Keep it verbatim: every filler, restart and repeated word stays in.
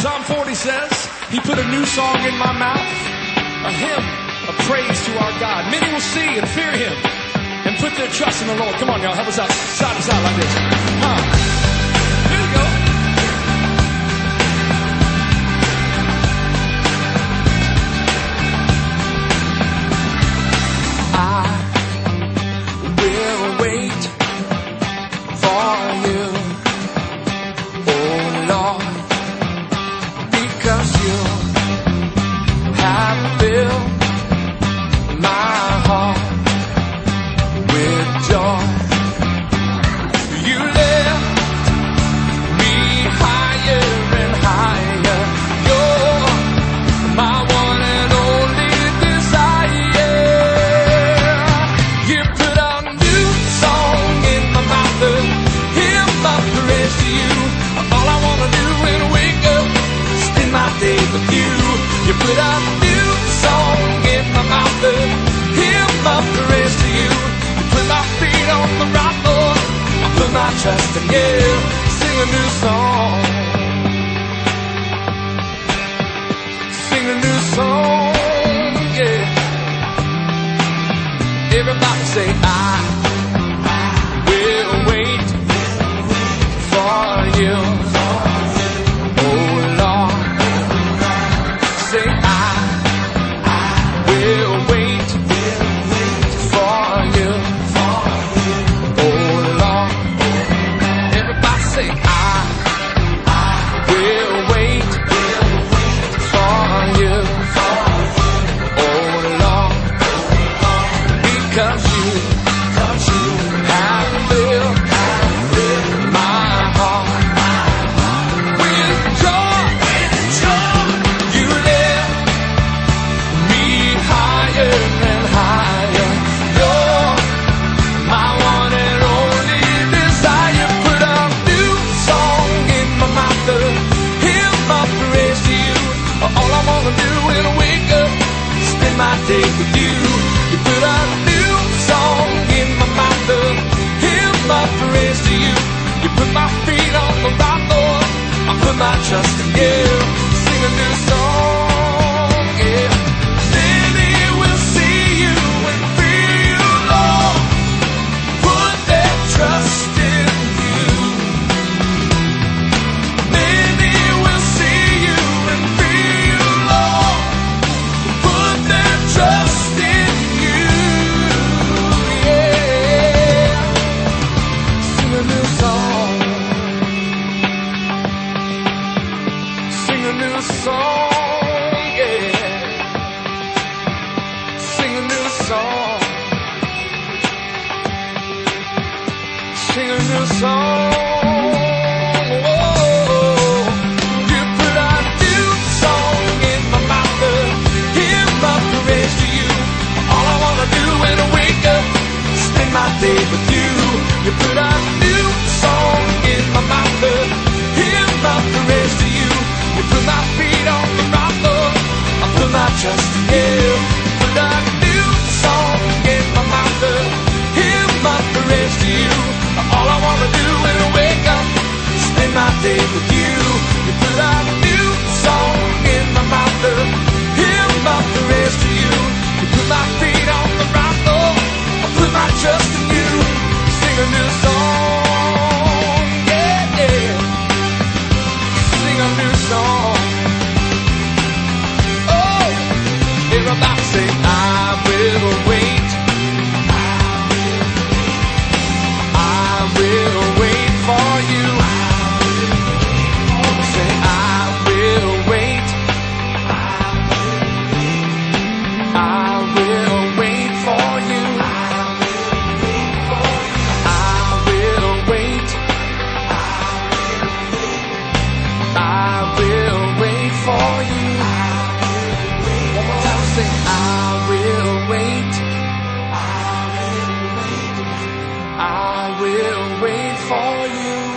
Psalm forty says, He put a new song in my mouth, a hymn, a praise to our God. Many will see and fear Him and put their trust in the Lord. Come on, y'all, help us out, side to side like this. Huh. Here we go. I will wait for You, oh Lord, because You have filled my heart with joy. You lift me higher and higher. You're my one and only desire. You put a new song in my mouth, a hymn of praise to You. All I wanna do is wake up, spend my day with You. You put a new song in my mouth, a hymn of praise to You. You put my feet on the rock, Lord. I put my trust in You. Sing a new song. Sing a new song, yeah. Everybody say, I will wait for You. Oh Lord, say I will wait for You. Oh Lord, everybody say I will wait for You. Oh Lord, because You have filled my heart with joy. You lift me higher and higher. You're my one and only desire. Put a new song in my mouth, a hymn of praise to You. All I wanna do is wake up, spend my day with You. You put a new song in my mouth, a hymn of praise to You. You put my feet on the rock, Lord. I put my trust in You. Sing a new song, yeah. Many will see You and fear You, Lord. Put their trust in You. Many will see You and fear You, Lord. Put their trust in You, yeah. Sing a new song. Sing a new song, yeah. Sing a new song. Sing a new song. Oh, You put a new song in my mouth, a hymn of praise to You. All I wanna do is wake up, spend my day with You. You put a new song in my mouth, a hymn of praise to You. You put my feet on the rock, Lord. I put my trust in You. You put a new song in my mouth, a hymn of praise to You. All I wanna do is wake up, spend my day with You. You put a new song in my mouth, a hymn of praise to You. You put my feet on the rock, Lord. I put my trust in You. Sing a new song, yeah, yeah. Sing a new song. Oh, everybody say, I will wait. I will wait for You. Say, I will wait. I will wait for You. I will wait. I will wait for You. One more time, say, I will wait. I will wait for You.